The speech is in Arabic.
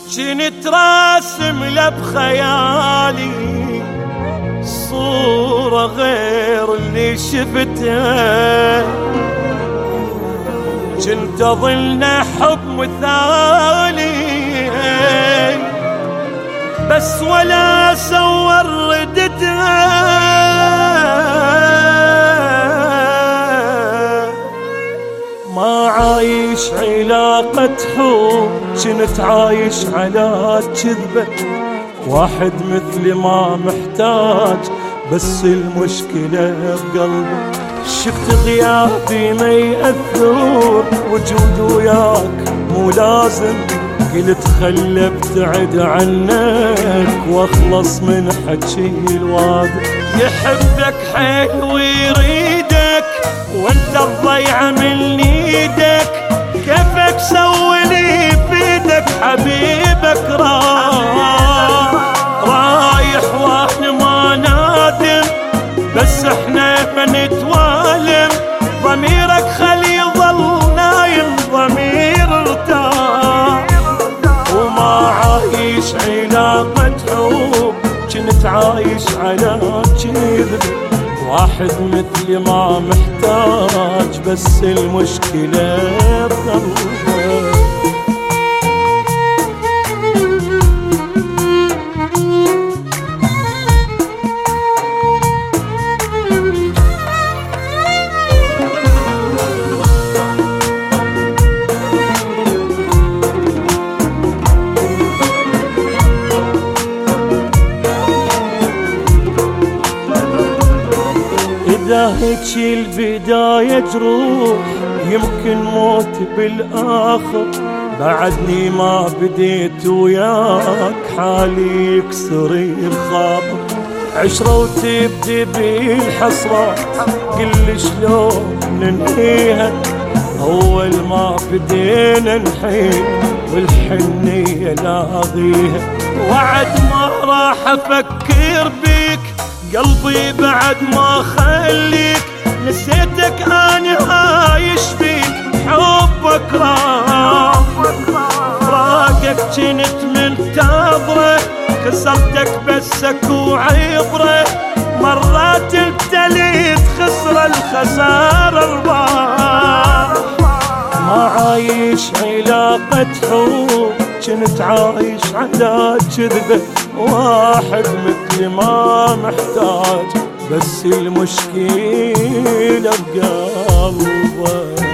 كنت راسم له بخيالي صورة غير اللي شفتها، كنت أظلنا حب مثالي بس ولا سوى ردتها. ما عايش علاقة حب، كنت عايش على كذبة، واحد مثلي ما محتاج بس المشكلة بقلبه. شفت غيابي ما يأثر، وجود وياك مو لازم، قلت خل ابتعد عنك واخلص من حكي الواد. يحبك حيل ويريدك وانت الضيعة من ايدك، كيفك سويلي بيدك حبيبك رايح واحنا ما نادم، بس احنا بنتوالم. ضميرك خلي يظل نايم، ضمير ارتاح وما عايش علاقة حب، كنت عايش على كذب، واحد مثلي ما محتاج بس المشكلة بقلبه. إذا هيك البداية تروح يمكن موت بالآخر، بعدني ما بديت وياك حالي يكسر الخاطر. عشرة وتبدي بالحسرة، قل شلون ننهيها، أول ما بدينا نحين والحنية لاغيها. وعد ما راح أفكر بيك، قلبي بعد ما خليك، نسيتك أنا عايش فيك، حبك فراقك كنت منتظره، خسرتك بسك وعبره، مرات التليت خسر الخسارة الرباح. ما عايش علاقة حب، كنت عايش على كذبة، واحد مثلي ما محتاج بس المشكلة بقلبه.